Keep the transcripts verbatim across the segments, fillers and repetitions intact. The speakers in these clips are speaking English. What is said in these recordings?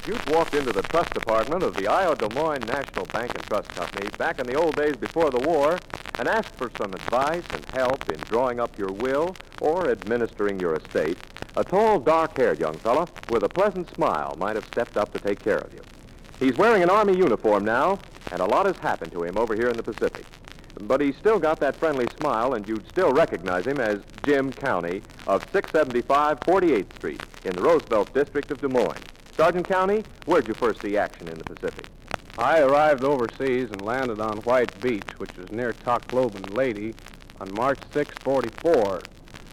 if you'd walked into the trust department of the Iowa Des Moines National Bank and Trust Company back in the old days before the war and asked for some advice and help in drawing up your will or administering your estate, a tall, dark-haired young fellow with a pleasant smile might have stepped up to take care of you. He's wearing an Army uniform now, and a lot has happened to him over here in the Pacific. But he's still got that friendly smile, and you'd still recognize him as Jim County of six seventy-five forty-eighth Street in the Roosevelt District of Des Moines. Sergeant County, where'd you first see action in the Pacific? I arrived overseas and landed on White Beach, which is near Tacloban, Lady, on March sixth, forty-four,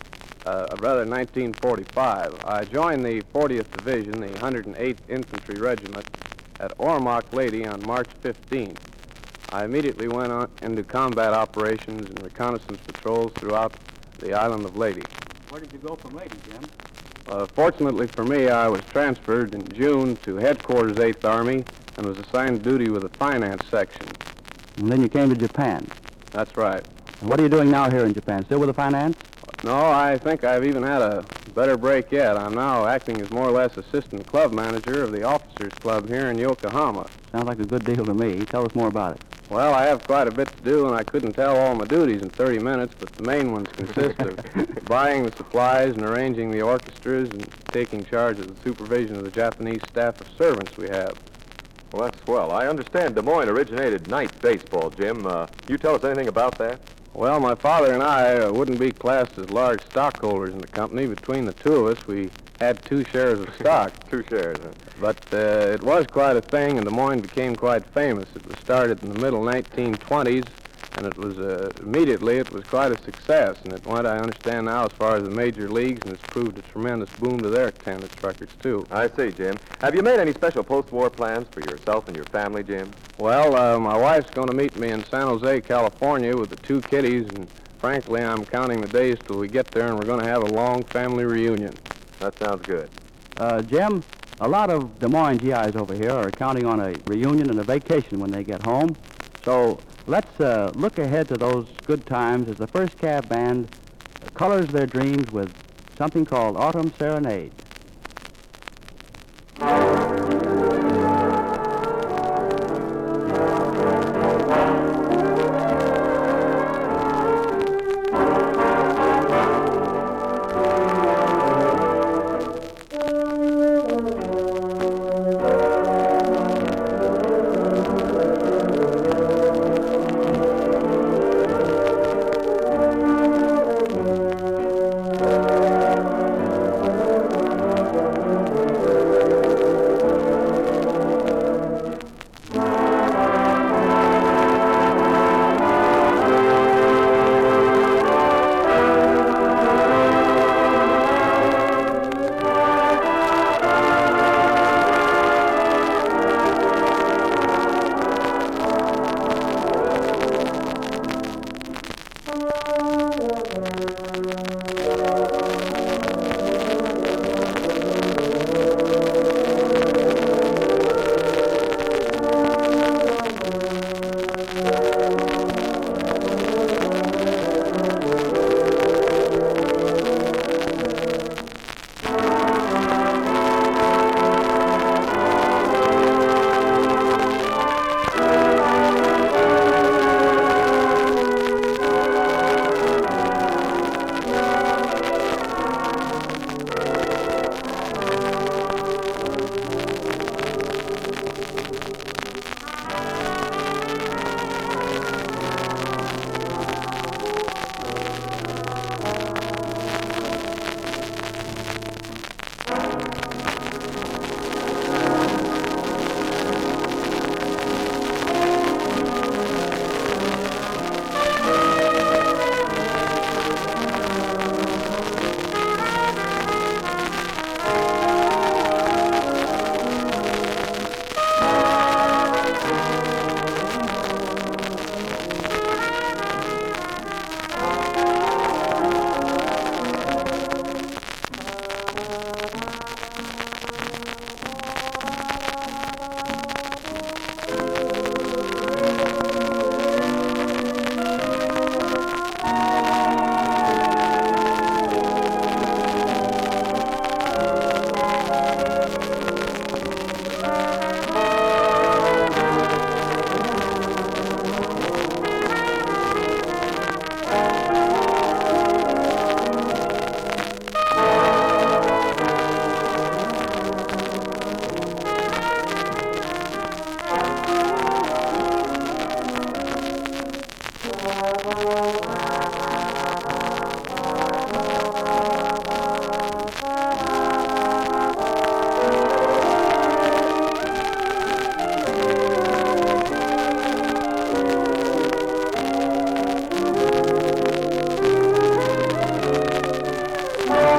uh, rather nineteen forty-five. I joined the fortieth Division, the one hundred eighth Infantry Regiment, at Ormoc, Lady on March fifteenth. I immediately went on into combat operations and reconnaissance patrols throughout the island of Leyte. Where did you go from Leyte, Jim? Uh, fortunately for me, I was transferred in June to Headquarters eighth Army and was assigned duty with the finance section. And then you came to Japan. That's right. And what are you doing now here in Japan? Still with the finance? No, I think I've even had a better break yet. I'm now acting as more or less assistant club manager of the Officers Club here in Yokohama. Sounds like a good deal to me. Tell us more about it. Well, I have quite a bit to do, and I couldn't tell all my duties in thirty minutes, but the main ones consist of buying the supplies and arranging the orchestras and taking charge of the supervision of the Japanese staff of servants we have. Well, that's swell. I understand Des Moines originated night baseball, Jim. Uh, you tell us anything about that? Well, my father and I uh, wouldn't be classed as large stockholders in the company. Between the two of us, we had two shares of stock. Two shares, huh? But uh, it was quite a thing, and Des Moines became quite famous. It was started in the middle nineteen twenties, and it was uh, immediately it was quite a success. And it went, I understand now, as far as the major leagues, and it's proved a tremendous boom to their attendance records, too. I see, Jim. Have you made any special post-war plans for yourself and your family, Jim? Well, uh, my wife's going to meet me in San Jose, California, with the two kiddies, and frankly, I'm counting the days till we get there, and we're going to have a long family reunion. That sounds good. Uh, Jim, a lot of Des Moines G Is over here are counting on a reunion and a vacation when they get home. So let's uh, look ahead to those good times as the first cab band colors their dreams with something called Autumn Serenade.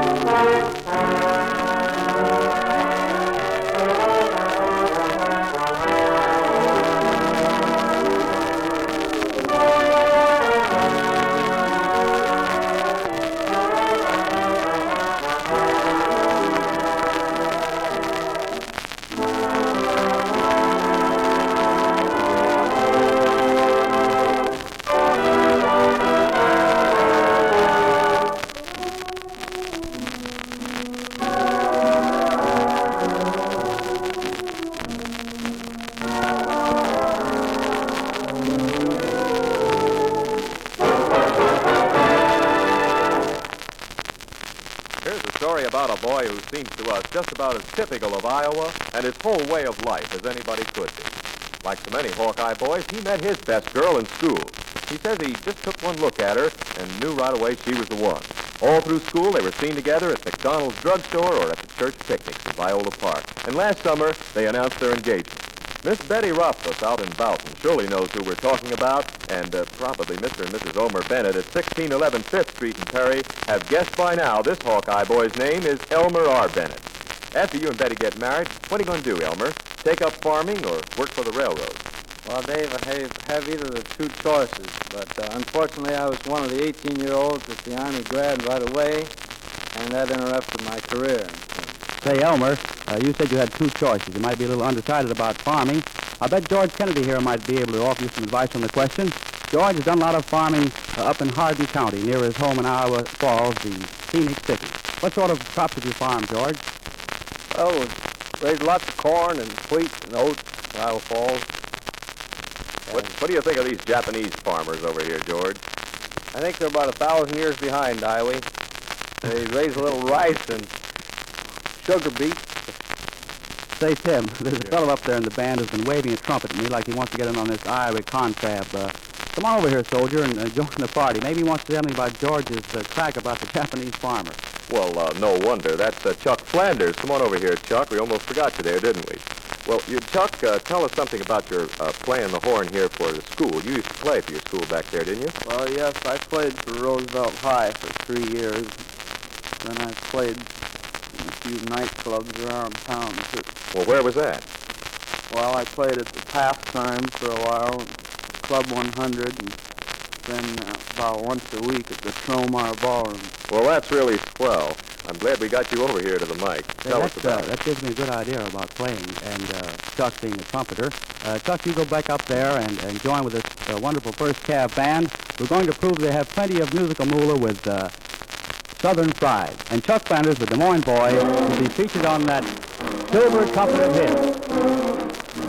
Here's a story about a boy who seems to us just about as typical of Iowa and his whole way of life as anybody could be. Like so many Hawkeye boys, he met his best girl in school. He says he just took one look at her and knew right away she was the one. All through school, they were seen together at McDonald's drugstore or at the church picnics in Viola Park. And last summer, they announced their engagement. Miss Betty Rothfuss out in Boughton surely knows who we're talking about, and uh, probably Mister and Missus Omer Bennett at sixteen eleven Fifth Street in Perry have guessed by now this Hawkeye boy's name is Elmer R. Bennett. After you and Betty get married, what are you going to do, Elmer? Take up farming or work for the railroad? Well, Dave, I have, have either of the two choices, but uh, unfortunately I was one of the eighteen-year-olds that the Army grabbed right away, and that interrupted my career. Say, Elmer, uh, you said you had two choices. You might be a little undecided about farming. I bet George Kennedy here might be able to offer you some advice on the question. George has done a lot of farming uh, up in Hardin County, near his home in Iowa Falls, the scenic city. What sort of crops did you farm, George? Oh, raised lots of corn and wheat and oats in Iowa Falls. What, what do you think of these Japanese farmers over here, George? I think they're about a thousand years behind, Iowa. They raise a little rice and sugar beet. Say, Tim, there's a fellow up there in the band who's been waving a trumpet at me like he wants to get in on this Iowa confab. Uh, come on over here, soldier, and uh, join the party. Maybe he wants to tell me about George's uh, crack about the Japanese farmer. Well, uh, no wonder. That's uh, Chuck Flanders. Come on over here, Chuck. We almost forgot you there, didn't we? Well, you, Chuck, uh, tell us something about your uh, playing the horn here for the school. You used to play for your school back there, didn't you? Well, yes, I played for Roosevelt High for three years. Then I played in a few nightclubs around town, too. Well, where was that? Well, I played at the Pastime for a while, Club one hundred, and then uh, about once a week at the Snowmar Ballroom. Well, that's really swell. I'm glad we got you over here to the mic. Say, Tell us that's, about uh, it. that gives me a good idea about playing, and uh, Chuck being a trumpeter. Uh, Chuck, you go back up there and, and join with this uh, wonderful First Cav band. We're going to prove they have plenty of musical moolah with uh, Southern pride. And Chuck Flanders, the Des Moines boy, will be featured on that silver trumpet of his.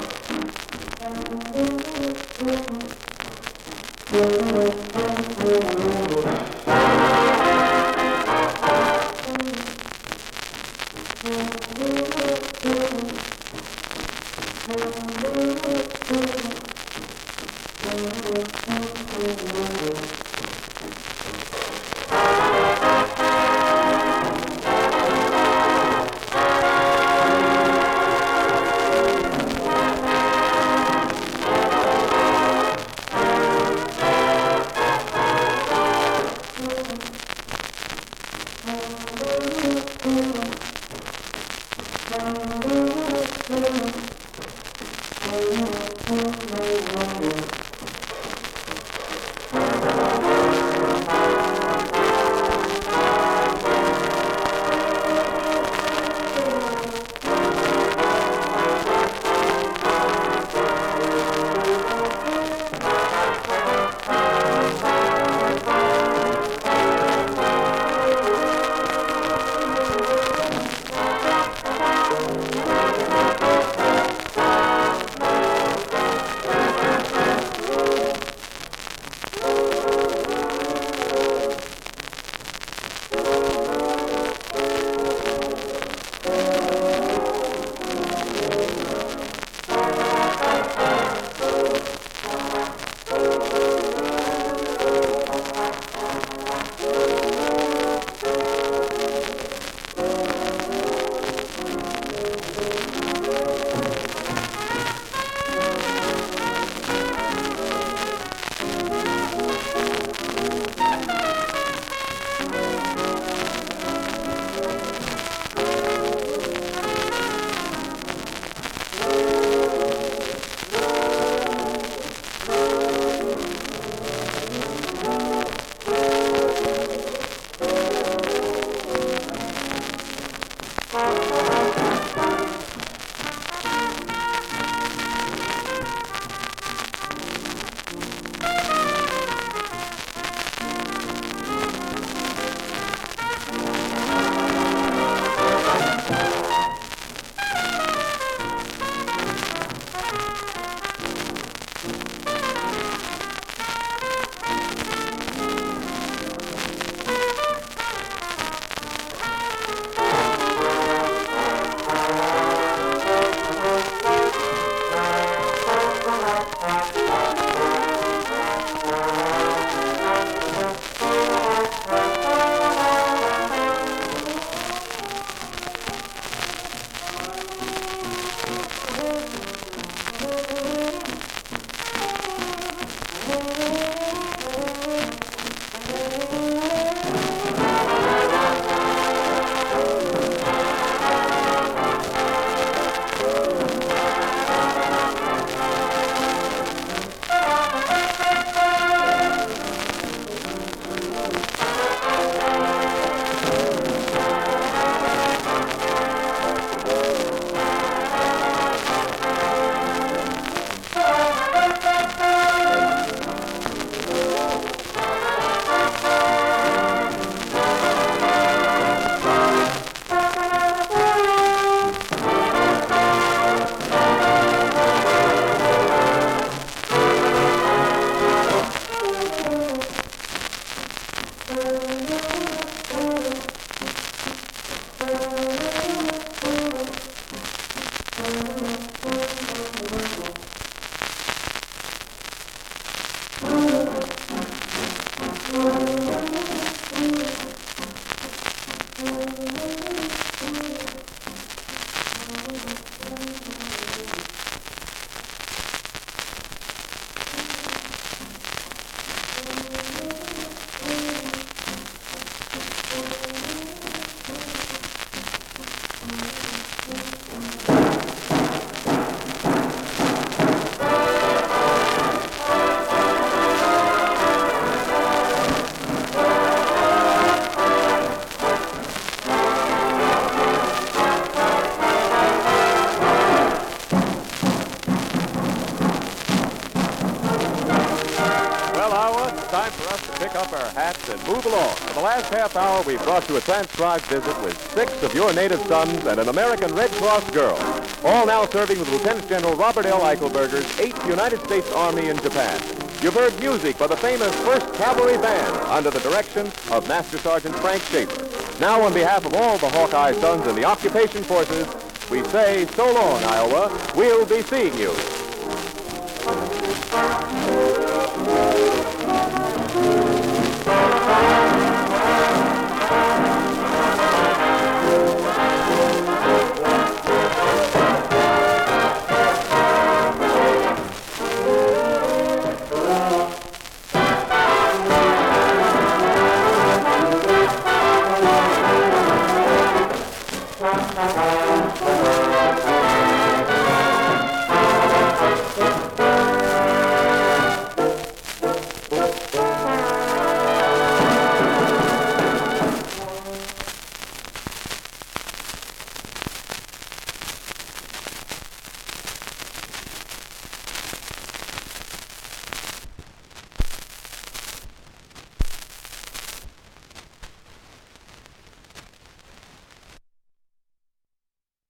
Time for us to pick up our hats and move along. For the last half hour, we've brought you a transcribed visit with six of your native sons and an American Red Cross girl, all now serving with Lieutenant General Robert L. Eichelberger's eighth United States Army in Japan. You've heard music by the famous first Cavalry Band under the direction of Master Sergeant Frank Schaefer. Now, on behalf of all the Hawkeye sons in the occupation forces, we say so long, Iowa. We'll be seeing you.